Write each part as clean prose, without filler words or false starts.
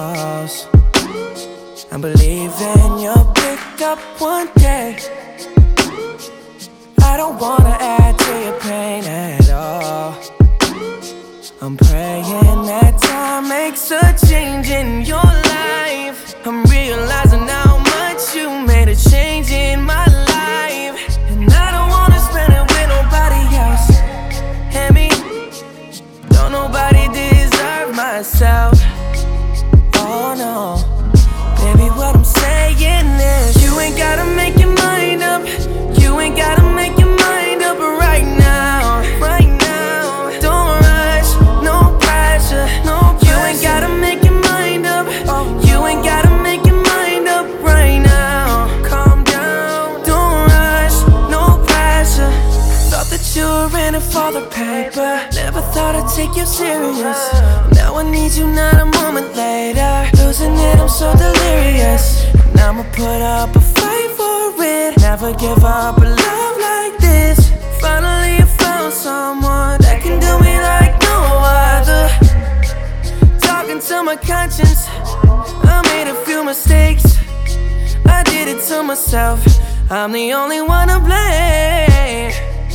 house. I'm believing you'll pick up one day. I don't wanna add to your pain at all. I'm praying that time makes a change in your life. I'm realizing how much you made a change in my life, and I don't wanna spend it with nobody else. And me, don't nobody deserve myself. Oh no, baby, what I'm saying is, you ain't gotta make your mind up. You ain't gotta make your mind up right now. Right now, don't rush, no pressure, no pressure. You ain't gotta make your mind up. You ain't gotta make your mind up right now. Calm down, don't rush, no pressure. Thought that you were in it for the paper. Never thought I'd take you serious. Now I need you, not a moment later. Losing it, I'm so delirious. And I'ma put up a fight for it. Never give up a love like this. Finally I found someone that can do me like no other. Talking to my conscience, I made a few mistakes. I did it to myself, I'm the only one to blame.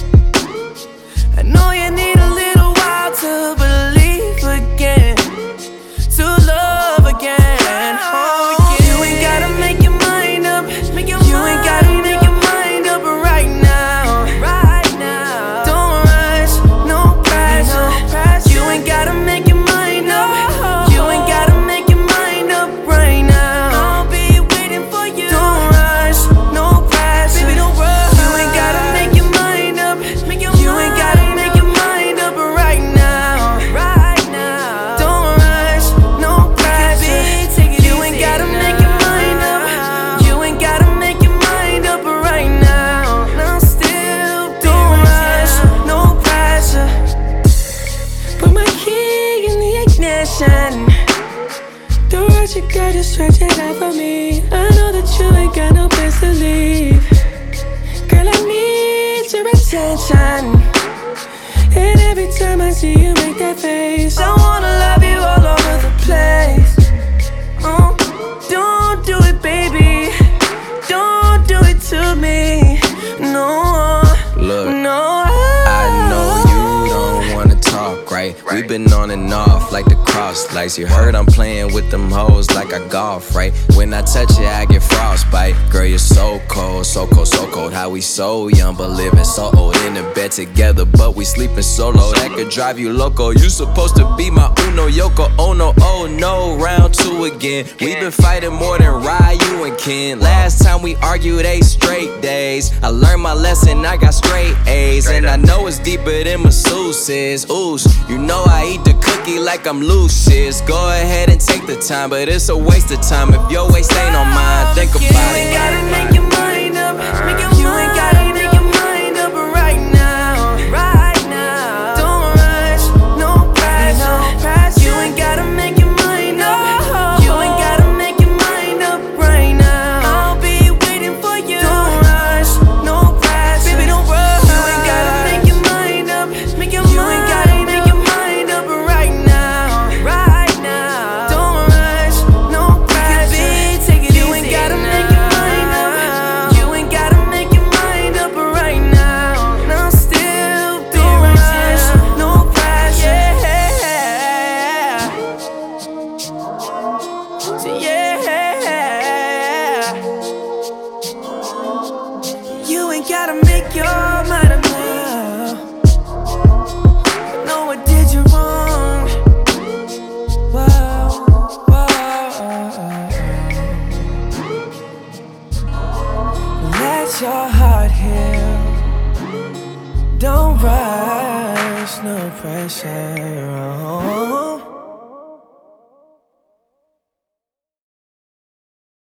I know you need a little while to believe again, to love again. Oh, yeah. You ain't gotta make your mind up. You ain't gotta make your mind up right now. Right now, don't rush, no pressure. You ain't gotta make your mind up. You ain't gotta make your mind up right now. I'll be waiting for you. Don't rush, no pressure. Baby, don't rush. You ain't gotta make your mind up. You ain't gotta make your mind up right now. Right now, don't rush, no pressure. You ain't gotta make your mind up. You ain't gotta make your mind up right now. No, still, don't rush, no pressure. Put my key in the ignition. Don't rush it, girl, just stretch it out for me. I know that you ain't got no place to leave. Girl, I need your attention. And every time I see you make that face, I wanna love you all over the place. Oh, don't do it, baby. Don't do it to me. No, Look, no. I know you don't wanna talk, right? We've been on and off like the cross lights. You heard I'm playing with them hoes like I golf, right? When I touch it, I get frostbite. Girl, you're so cold, so cold, so cold. How we so young but living so old. In the bed together, but we sleeping solo. That could drive you loco. You supposed to be my Uno Yoko Ono. Oh no, round two again. We've been fighting more than Ryu and Ken. Last time we argued 8 straight days. I learned my lesson, I got straight A's. And I know it's deeper than masseuses. Ooh, you know I eat the cookie like I'm Lucius. Go ahead and take the time, but it's a waste of time if your waist ain't on mine. Think about it. You ain't gotta make your mind up. You ain't gotta make your mind up right now. Right now, don't rush, no pressure. You ain't gotta make your mind up. You ain't gotta make your mind up right now. I'll be waiting for you. Don't rush, no pressure. Baby, don't rush. You ain't gotta make your mind up. You ain't gotta make your mind up right now. Right now, don't rush, no pressure. You ain't gotta make your mind up. You ain't gotta make your mind up right now. No, still, don't rush, no pressure. Yeah. So yeah, you ain't gotta make your mind up now. I know I did you wrong. Whoa, whoa. Let your heart heal. Don't rush, no pressure.